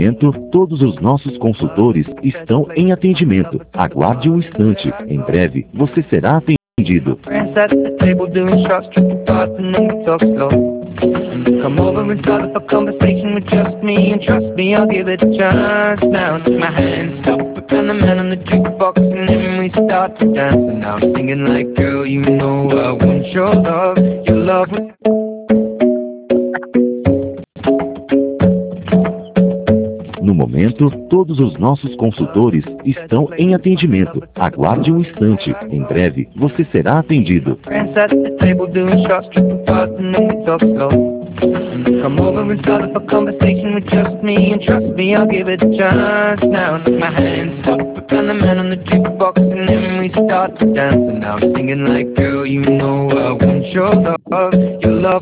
momento, todos os nossos consultores estão em atendimento. Aguarde um instante. Em breve, você será atendido. Friends at the table doing shots, tripping fast, and then we talk slow. Come over and start up a conversation with just me, and trust me, I'll give it a chance. Now take my hand, stop it, and the man on the jukebox, and then we start to dance. And I'm singing like, girl, you know I want your love, your love. No momento, todos os nossos consultores estão em atendimento. Aguarde um instante. Em breve, você será atendido. Friends at the table doing shots, tripping fast, and then we talk slow. Come over and start up a conversation with just me, and trust me, I'll give it a chance. Now take my hand, stop it, and the man on the jukebox, and then we start to dance. And I'm singing like, girl, you know I want your love, your love.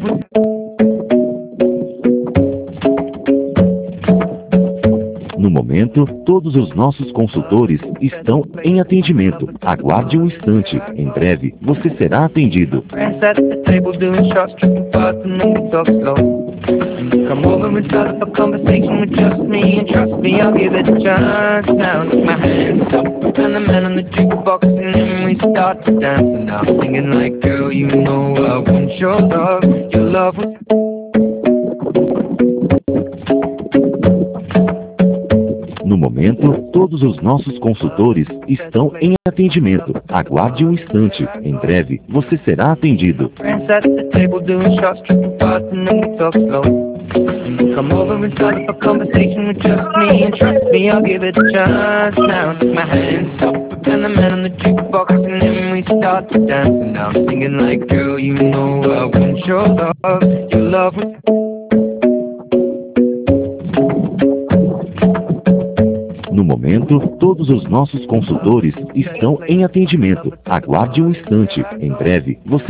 No momento, todos os nossos consultores estão em atendimento. Aguarde um instante. Em breve, você será atendido. Friends at the table doing shots, tripping fast, and then we talk slow. Come over and start up a conversation with just me, and trust me, I'll give it a chance. Now take my hand, stop it, and the man on the jukebox, and then we start to dance. And I'm singing like, girl, you know I want your love, your love. No momento, todos os nossos consultores estão em atendimento. Aguarde um instante. Em breve, você será atendido. Friends at the table doing shots, tripping fast, and then we talk slow. Come over and start up a conversation with just me, and trust me, I'll give it a chance. Now take my hand, stop it, and the man on the jukebox, and then we start to dance. And I'm singing like, girl, you know I want your love, your love. No momento, todos os nossos consultores estão em atendimento. Aguarde um instante. Em breve, você